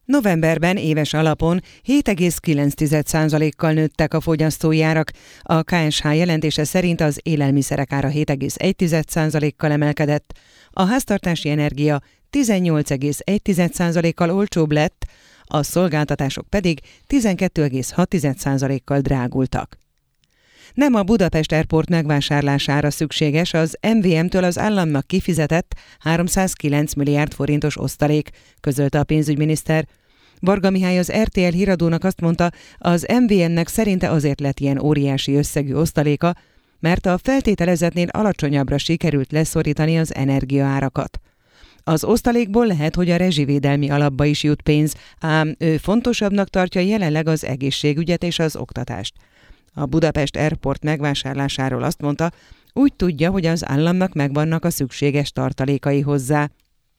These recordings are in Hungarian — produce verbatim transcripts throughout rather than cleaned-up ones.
Novemberben éves alapon hét egész kilenc százalékkal nőttek a fogyasztói árak. A ká es há jelentése szerint az élelmiszerek ára hét egész egy százalékkal emelkedett, a háztartási energia tizennyolc egész egy százalékkal olcsóbb lett, a szolgáltatások pedig tizenkét egész hat százalékkal drágultak. Nem a Budapest Airport megvásárlására szükséges az em vé em-től az államnak kifizetett háromszázkilenc milliárd forintos osztalék, közölte a pénzügyminiszter. Varga Mihály az er té el híradónak azt mondta, az em vé em-nek szerinte azért lett ilyen óriási összegű osztaléka, mert a feltételezetnél alacsonyabbra sikerült leszorítani az energiaárakat. Az osztalékból lehet, hogy a rezsivédelmi alapba is jut pénz, ám ő fontosabbnak tartja jelenleg az egészségügyet és az oktatást. A Budapest Airport megvásárlásáról azt mondta, úgy tudja, hogy az államnak megvannak a szükséges tartalékai hozzá.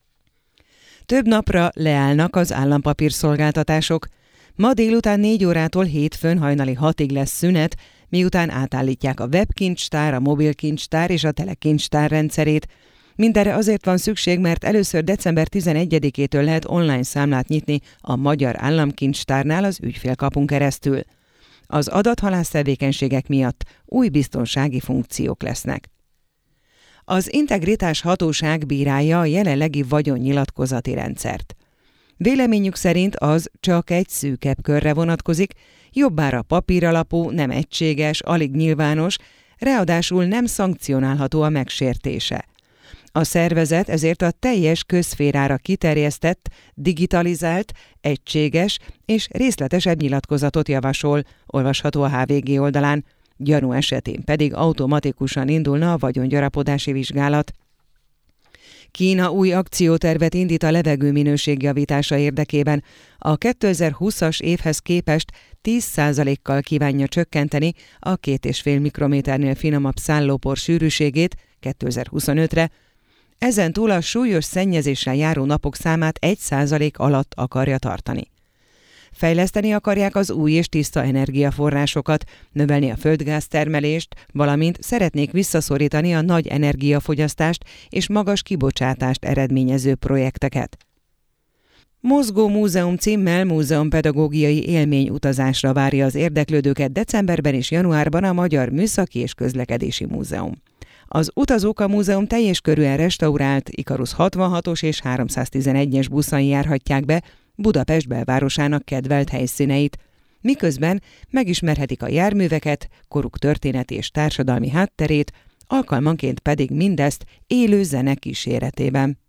Több napra leállnak az állampapírszolgáltatások. Ma délután négy órától hétfőn hajnali hatig lesz szünet, miután átállítják a webkincstár, a mobilkincstár és a telekincstár rendszerét. Mindenre azért van szükség, mert először december tizenegyedikétől lehet online számlát nyitni a Magyar Államkincstárnál az ügyfélkapun keresztül. Az adathalász tevékenységek miatt új biztonsági funkciók lesznek. Az Integritás Hatóság bírálja a jelenlegi vagyonnyilatkozati rendszert. Véleményük szerint az csak egy szűkebb körre vonatkozik, jobbára papíralapú, nem egységes, alig nyilvános, ráadásul nem szankcionálható a megsértése. A szervezet ezért a teljes közszférára kiterjesztett, digitalizált, egységes és részletesebb nyilatkozatot javasol, olvasható a há vé gé oldalán, gyanú esetén pedig automatikusan indulna a vagyongyarapodási vizsgálat. Kína új akciótervet indít a levegőminőség javítása érdekében. A kétezer-húszas évhez képest tíz százalékkal kívánja csökkenteni a két és fél mikrométernél finomabb szállópor sűrűségét kétezer-huszonötre, ezen túl a súlyos szennyezéssel járó napok számát egy százalék alatt akarja tartani. Fejleszteni akarják az új és tiszta energiaforrásokat, növelni a földgáztermelést, valamint szeretnék visszaszorítani a nagy energiafogyasztást és magas kibocsátást eredményező projekteket. Mozgó múzeum címmel múzeumpedagógiai élményutazásra várja az érdeklődőket decemberben és januárban a Magyar Műszaki és Közlekedési Múzeum. Az utazók a múzeum teljes körűen restaurált Ikarus hatvanhatos és háromszáztizenegyes buszain járhatják be Budapest belvárosának kedvelt helyszíneit, miközben megismerhetik a járműveket, koruk történeti és társadalmi hátterét, alkalmanként pedig mindezt élő zene kíséretében.